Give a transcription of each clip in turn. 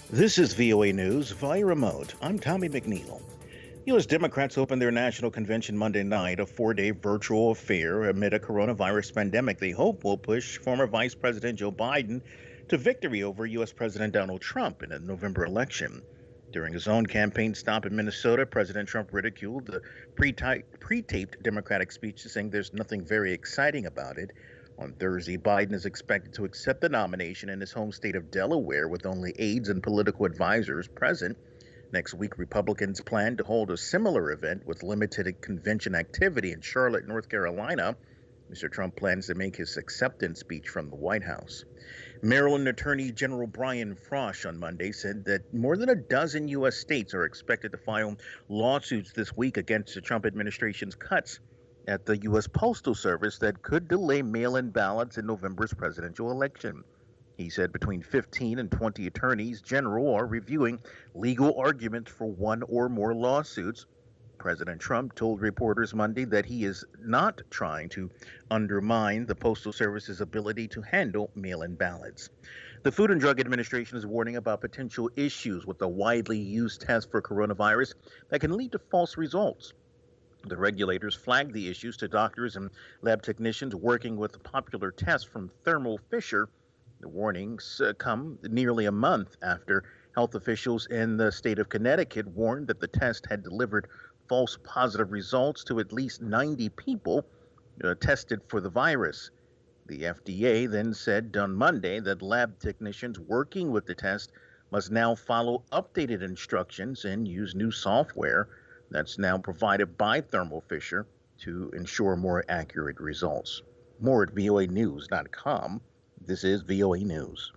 This is VOA News via remote. I'm Tommy McNeil. U.S. Democrats opened their national convention Monday night, a four-day virtual affair amid a coronavirus pandemic they hope will push former Vice President Joe Biden to victory over U.S. President Donald Trump in the November election. During his own campaign stop in Minnesota, President Trump ridiculed the pre-taped Democratic speech, saying there's nothing very exciting about it. On Thursday, Biden is expected to accept the nomination in his home state of Delaware with only aides and political advisors present. Next week, Republicans plan to hold a similar event with limited convention activity in Charlotte, North Carolina. Mr. Trump plans to make his acceptance speech from the White House. Maryland Attorney General Brian Frosh on Monday said that more than a dozen U.S. states are expected to file lawsuits this week against the Trump administration's cuts at the U.S. Postal Service that could delay mail-in ballots in November's presidential election. He said between 15 and 20 attorneys general are reviewing legal arguments for one or more lawsuits. President Trump told reporters Monday that he is not trying to undermine the Postal Service's ability to handle mail-in ballots. The Food and Drug Administration is warning about potential issues with the widely used test for coronavirus that can lead to false results. The regulators flagged the issues to doctors and lab technicians working with the popular test from Thermo Fisher. The warnings come nearly a month after health officials in the state of Connecticut warned that the test had delivered false positive results to at least 90 people tested for the virus. The FDA then said on Monday that lab technicians working with the test must now follow updated instructions and use new software that's now provided by Thermo Fisher to ensure more accurate results. More at voanews.com. This is VOA News.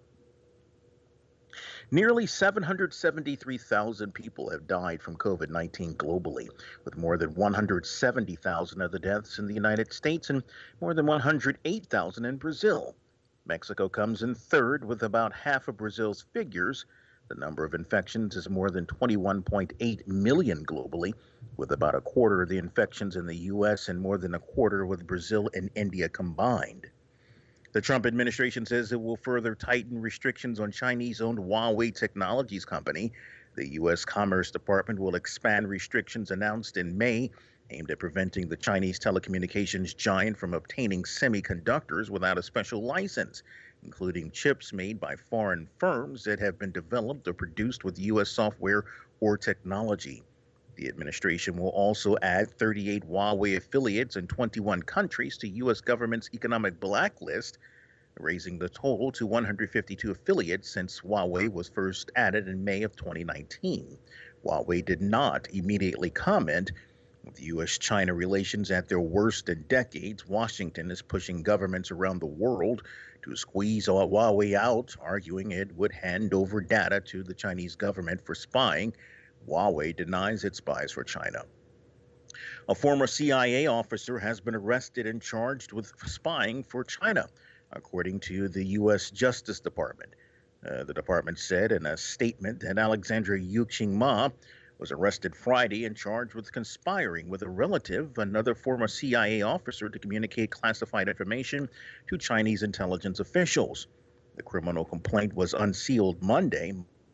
Nearly 773,000 people have died from COVID-19 globally, with more than 170,000 of the deaths in the United States and more than 108,000 in Brazil. Mexico comes in third with about half of Brazil's figures. The number of infections is more than 21.8 million globally, with about a quarter of the infections in the U.S. and more than a quarter with Brazil and India combined. The Trump administration says it will further tighten restrictions on Chinese-owned Huawei Technologies Company. The U.S. Commerce Department will expand restrictions announced in May, aimed at preventing the Chinese telecommunications giant from obtaining semiconductors without a special license, including chips made by foreign firms that have been developed or produced with U.S. software or technology. The administration will also add 38 Huawei affiliates in 21 countries to U.S. government's economic blacklist, raising the total to 152 affiliates since Huawei was first added in May of 2019. Huawei did not immediately comment. With U.S.-China relations at their worst in decades, Washington is pushing governments around the world to squeeze Huawei out, arguing it would hand over data to the Chinese government for spying. Huawei denies it spies for China. A former CIA officer has been arrested and charged with spying for China, according to the U.S. Justice Department. The department said in a statement that Alexandra Yuqing Ma was arrested Friday and charged with conspiring with a relative, another former CIA officer, to communicate classified information to Chinese intelligence officials. The criminal complaint was unsealed Monday.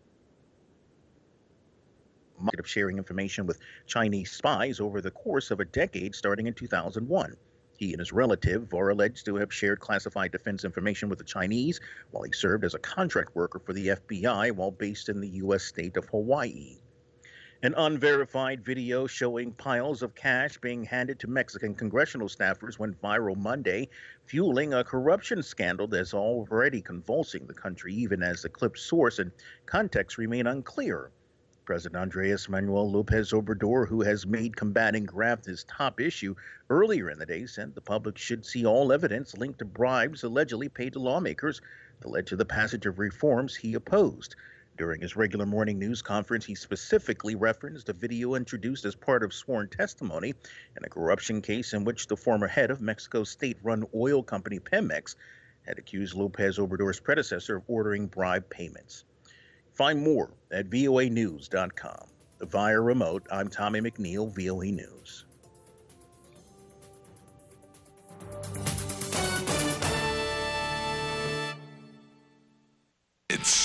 Of sharing information with Chinese spies over the course of a decade starting in 2001. He and his relative are alleged to have shared classified defense information with the Chinese while he served as a contract worker for the FBI while based in the U.S. state of Hawaii. An unverified video showing piles of cash being handed to Mexican congressional staffers went viral Monday, fueling a corruption scandal that's already convulsing the country, even as the clip's source and context remain unclear. President Andres Manuel Lopez Obrador, who has made combating graft his top issue earlier in the day, said the public should see all evidence linked to bribes allegedly paid to lawmakers that led to the passage of reforms he opposed. During his regular morning news conference, he specifically referenced a video introduced as part of sworn testimony in a corruption case in which the former head of Mexico's state-run oil company Pemex had accused Lopez Obrador's predecessor of ordering bribe payments. Find more at voanews.com. Via remote, I'm Tommy McNeil, VOA News.